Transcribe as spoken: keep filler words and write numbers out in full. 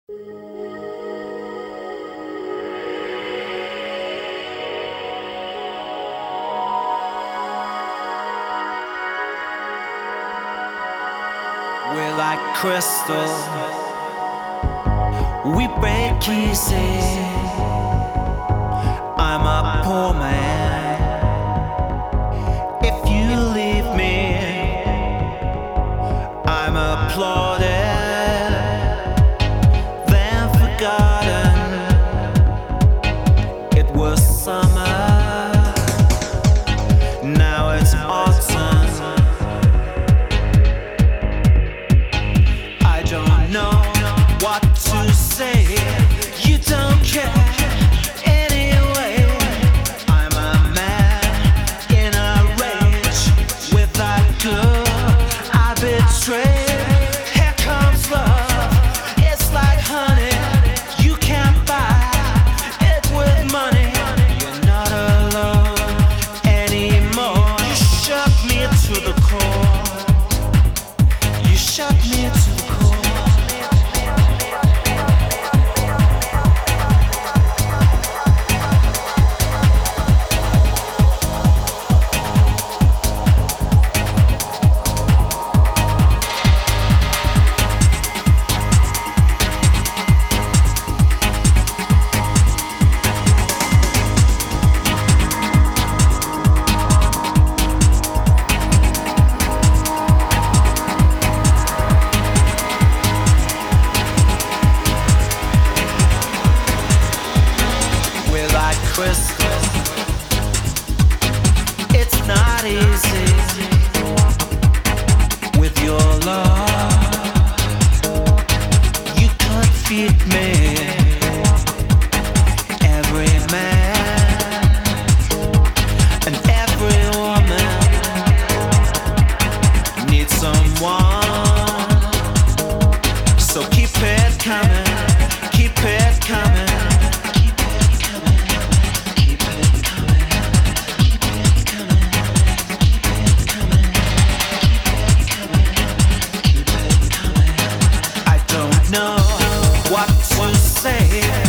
We're like crystal, we break easy. I'm a poor man. If you leave me, I'm applauded, then forgotten. It was summer, now it's autumn. I don't know what to say. You don't care anyway. I'm a man in a rage. With that girl I betrayed. Here comes love. It's like honey. You can't buy it with money. You're not alone anymore. You shook me to the core. You shook me to the core. Crystal, it's not easy with your love. You could feed me, every man and every woman needs someone. So keep it coming, keep it coming. Know what to say.